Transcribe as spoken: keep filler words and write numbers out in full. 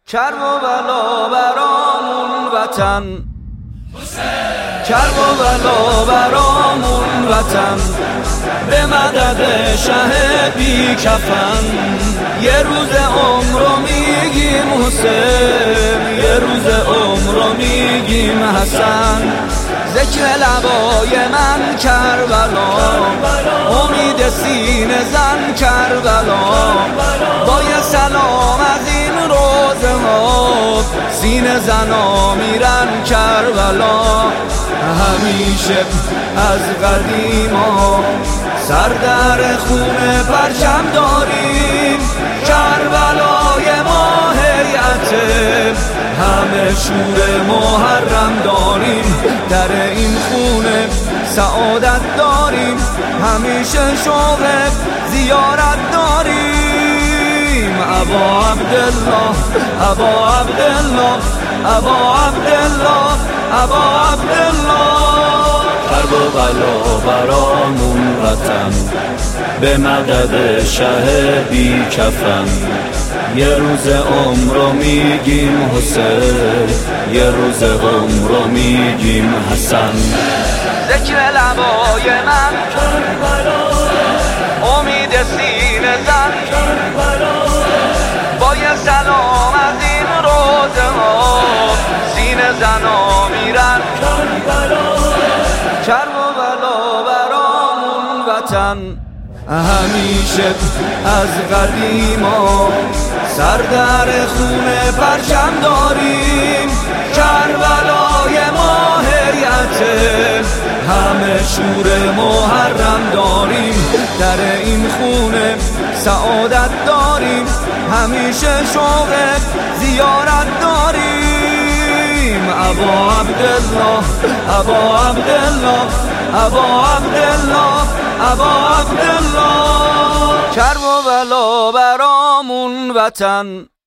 کرب و بلا برامون وطن، کرب و بلا برامون وطن، به مدد شه بی کفن. یه روز عمر رو میگیم حسین، یه روز عمر رو میگیم حسن. ذکر لبای من کربلا، امید سینه زن کربلا. با یه سلام از این روزه ها سینه زنا میرن کربلا. همیشه از قدیما سر در خون پرچم داریم، کربلای ما هیئته، همه شور محرم داریم. در این خونه سعادت داریم، همیشه شوق زیارت داریم. ابا عبدالله، ابا عبدالله، ابا عبدالله، ابا عبدالله. کرب و بلا برامون وطن، به مدد شه بی کفن. یه روز عمر رو میگیم حسین، یه روز عمر رو میگیم حسن. ذکر لبای من کربلا، امید سینه زن کربلا. با یه سلام از این روزه ها سینه زنا میرن کربلا. کرب و بلا برامون وطن، همیشه از قدیما سر در خون پرچم داریم. کربلای ما هیئته، همه شور محرم داریم. در این خونه سعادت داریم، همیشه شوق زیارت داریم. ابا عبدالله، ابا عبدالله، ابا عبدالله، ابا عبدالله. کرب و بلا برامون وطن.